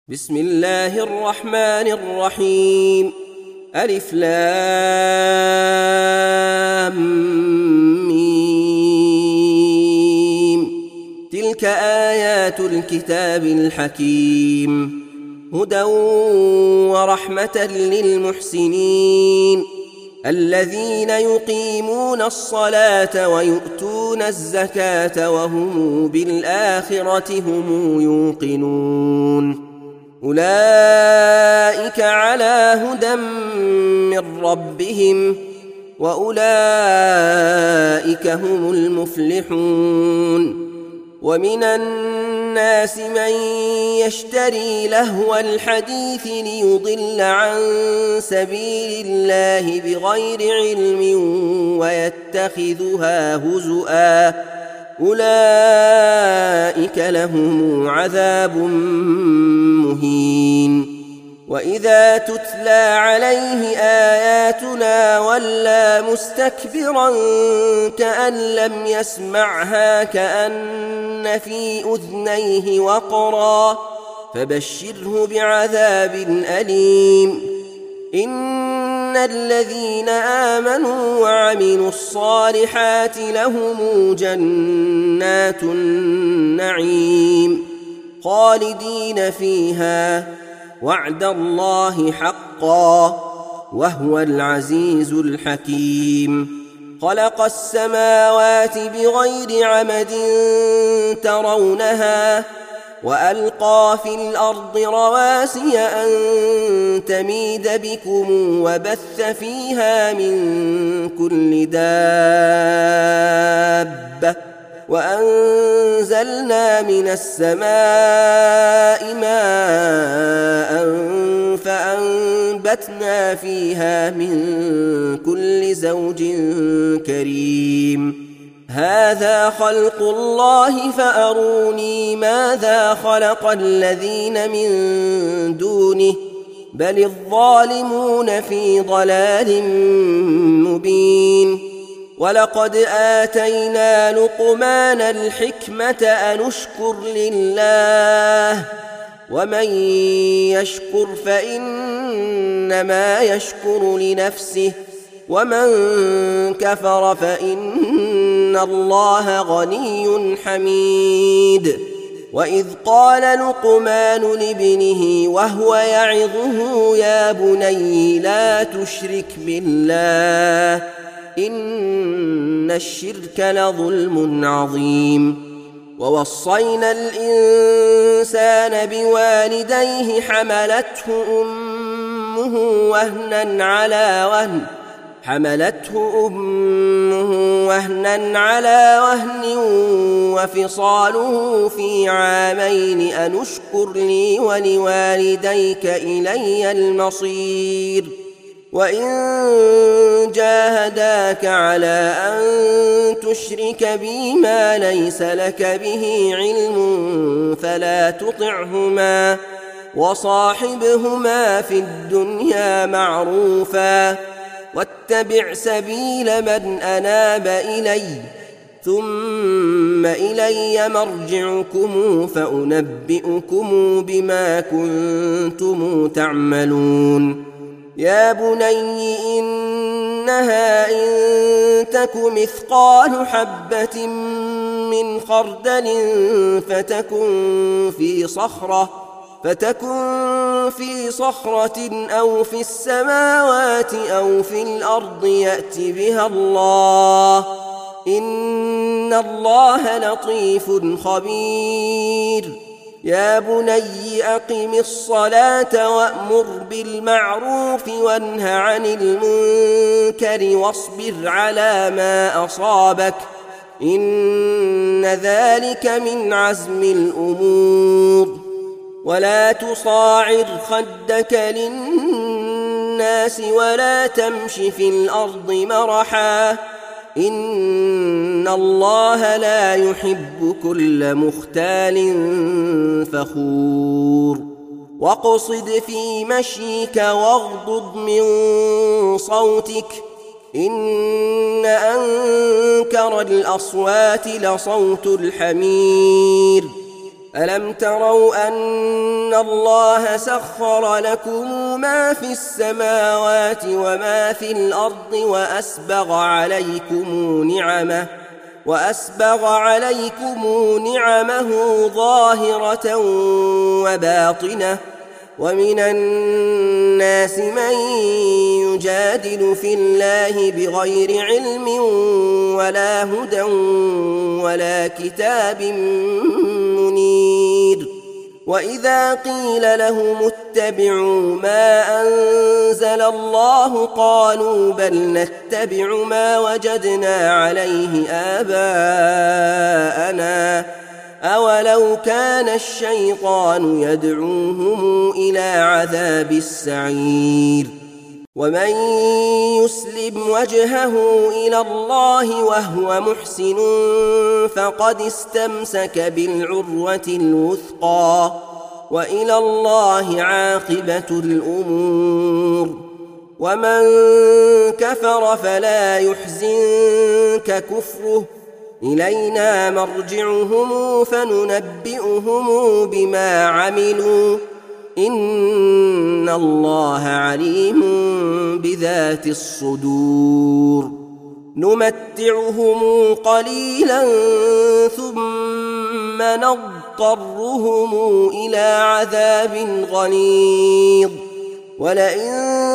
بسم الله الرحمن الرحيم. ألف لام ميم. تلك آيات الكتاب الحكيم، هدى ورحمة للمحسنين الذين يقيمون الصلاة ويؤتون الزكاة وهم بالآخرة هم يوقنون. أولئك على هدى من ربهم وأولئك هم المفلحون. ومن الناس من يشتري لهو الحديث ليضل عن سبيل الله بغير علم ويتخذها هزؤا، أولئك لهم عذاب مهين. وإذا تتلى عليه آياتنا ولى مستكبرا كأن لم يسمعها كأن في أذنيه وقرا، فبشره بعذاب أليم. إن الذين آمنوا وعملوا الصالحات لهم جنات النعيم خالدين فيها، وعد الله حقا وهو العزيز الحكيم. خلق السماوات بغير عمد ترونها وألقى في الأرض رواسي أن تميد بكم وبث فيها من كل دابة، وأنزلنا من السماء ماء فأنبتنا فيها من كل زوج كريم. هذا خلق الله فأروني ماذا خلق الذين من دونه، بل الظالمون في ضلال مبين. ولقد آتينا لقمان الحكمة أن اشكر لله، ومن يشكر فإنما يشكر لنفسه، ومن كفر فإن الله غني حميد. وإذ قال لقمان لابنه وهو يعظه يا بني لا تشرك بالله إن الشرك لظلم عظيم. ووصينا الإنسان بوالديه حملته أمه وهنا على وهن وفصاله في عامين أن اشكر لي ولوالديك إلي المصير. وإن جاهداك على أن تشرك بي ما ليس لك به علم فلا تطعهما، وصاحبهما في الدنيا معروفا، واتبع سبيل من أناب إلي، ثم إلي مرجعكم فأنبئكم بما كنتم تعملون. يا بني إنها إن تك مثقال حبة من خردل فتكن في صخرة أو في السماوات أو في الأرض يأت بها الله، إن الله لطيف خبير. يا بني أقم الصلاة وأمر بالمعروف وانه عن المنكر واصبر على ما أصابك، إن ذلك من عزم الأمور. ولا تصاعر خدك للناس ولا تمش في الأرض مرحا، إن الله لا يحب كل مختال فخور. واقصد في مشيك واغضض من صوتك، إن أنكر الأصوات لصوت الحمير. ألم تروا أن الله سخر لكم ما في السماوات وما في الأرض وأسبغ عليكم نعمه ظاهرة وباطنة ومن الناس من يجادل في الله بغير علم ولا هدى ولا كتاب منير وإذا قيل لهم اتبعوا ما أنزل الله قالوا بل نتبع ما وجدنا عليه آباءنا أولو كان الشيطان يدعوهم إلى عذاب السعير ومن يسلم وجهه إلى الله وهو محسن فقد استمسك بالعروة الوثقى وإلى الله عاقبة الأمور ومن كفر فلا يحزنك كفره إلينا مرجعهم فننبئهم بما عملوا إن الله عليم بذات الصدور نمتعهم قليلا ثم نضطرهم إلى عذاب غليظ ولئن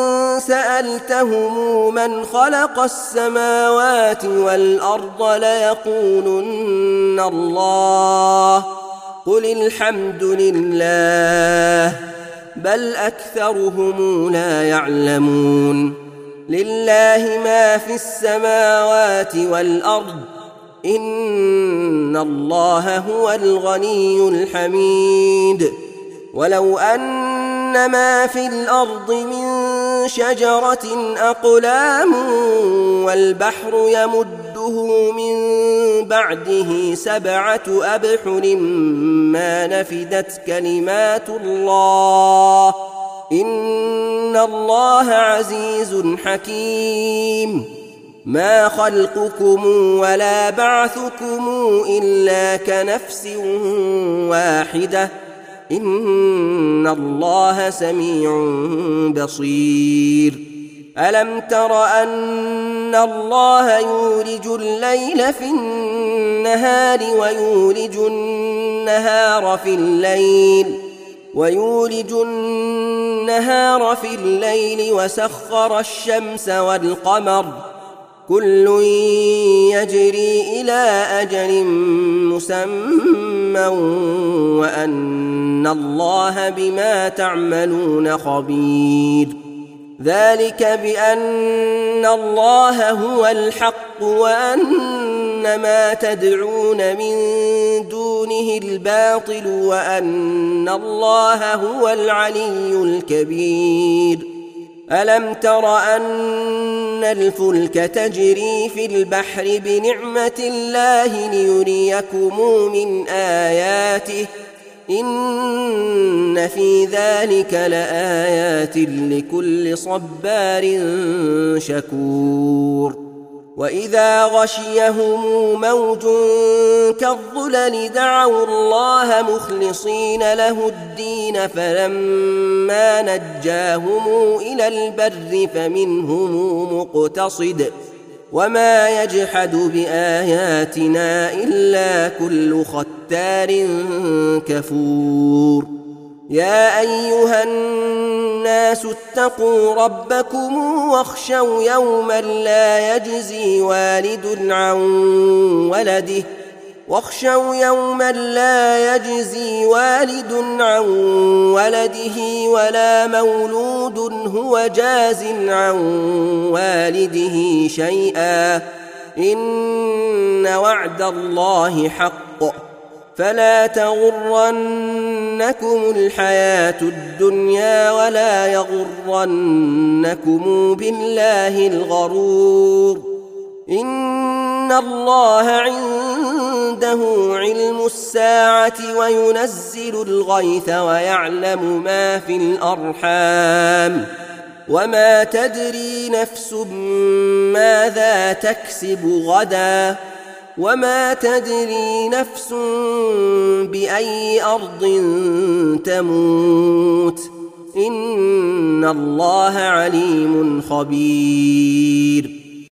سألتهم من خلق السماوات والأرض ليقولن الله قل الحمد لله بل أكثرهم لا يعلمون لله ما في السماوات والأرض إن الله هو الغني الحميد ولو أن ما في الأرض من شجرة أقلام والبحر يمده من بعده 7 أبحر ما نفدت كلمات الله إن الله عزيز حكيم ما خلقكم ولا بعثكم إلا كنفس واحدة إن الله سميع بصير ألم تر أن الله يولج الليل في النهار ويولج النهار في الليل وسخر الشمس والقمر كل يجري إلى أجل مسمى وأن الله بما تعملون خبير ذلك بأن الله هو الحق وأن ما تدعون من دونه الباطل وأن الله هو العلي الكبير ألم تر أن الفلك تجري في البحر بنعمة الله ليريكم من آياته إن في ذلك لآيات لكل صبار شكور وإذا غشيهم موج كالظلل دعوا الله مخلصين له الدين فلما نجاهم إلى البر فمنهم مقتصد وما يجحد بآياتنا إلا كل ختار كفور يا أيها الناس اتقوا ربكم واخشوا يوما لا يجزي والد عن ولده ولا مولود هو جاز عن والده شيئا إن وعد الله حق فلا تغرنكم الحياة الدنيا ولا يغرنكم بالله الغرور إن الله عنده علم الساعة وينزل الغيث ويعلم ما في الأرحام وما تدري نفس ماذا تكسب غدا وما تدري نفس بأي أرض تموت إن الله عليم خبير